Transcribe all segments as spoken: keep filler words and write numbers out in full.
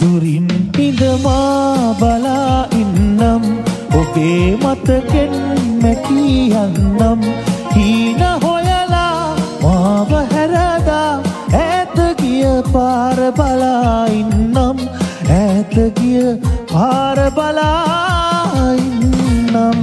දුරින් ඉඳමා බලා ඉන්නම් ඔබේ මතකෙන් මැකී යන්නම් හීන හොයලා මාව හැරදා ඈත ගිය පාර බලා ඉන්නම් ඈත ගිය පාර බලා ඉන්නම්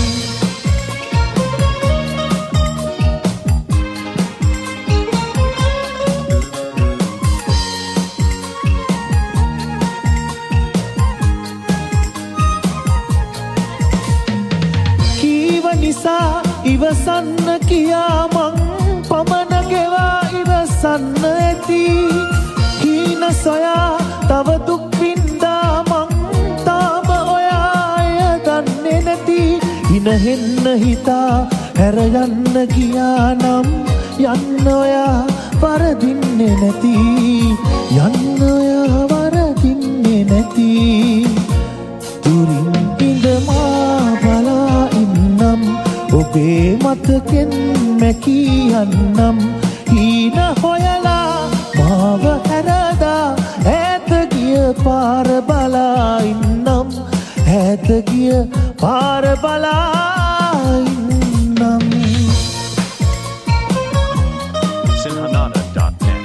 නිසා ඉවසන්න කියා මං පමන ගෙවා ඉවසන්න ඇති හීන සොයා තව දුක් වින්දා මං තාම ඔයාය දන්නේ නැති ඉනහෙන්න හිතා හැර යන්න ගියා නම් යන්න ඔයා වරදින්නේ නැති යන්න ඔයා වරදින්නේ නැති දුරින් ඉඳමා බලා ඉන්නම් ඔබේ මතකෙන් මැකී යන්නම් හීන හොයලා මාව හැරදා ඈත ගිය පාර බලා ඉන්නම් ඈත ගිය පාර බලා ඉන්නම් sinhanana dot net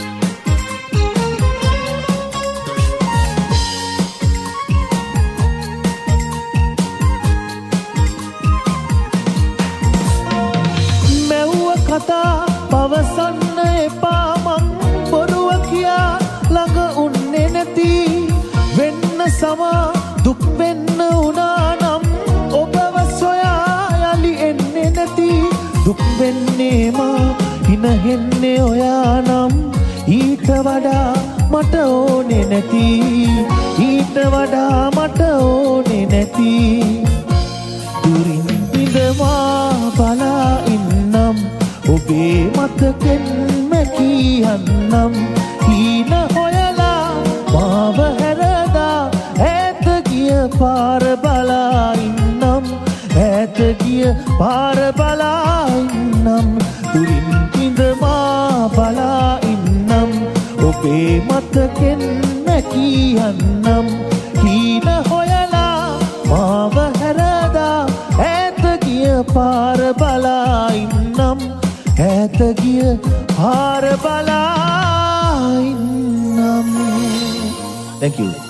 කතා පවසන්න එපා මං බොරුව කියා ළඟ උන්නේ නැති වෙන්න සමා දුක් වෙන්න උනා නම් ඔබව සොයා යලි එන්නේ නැති දුක් වෙන්නේ මා හිනහෙන්නේ ඔයා නම් ඊට වඩා මට ඕනේ නැති ඊට වඩා මට ඕනේ නැති දුරින් ඉඳමා බලා ඉන්නම් ඔබේ මතකෙන් මැකී යන්නම් හීන හොයලා මාව හැරදා ඈත ගිය පාර බලා ඉන්නම් ඈත ගිය පාර බලා ඉන්නම් දුරින් ඉඳමා බලා ඉන්නම් ඔබේ මතකෙන් මැකී යන්නම් හීන හොයලා මාව හැරදා ඈත ගිය පාර බලා ඉන්නම් ඈත ගිය පාර බලා ඉන්නම්. Thank you.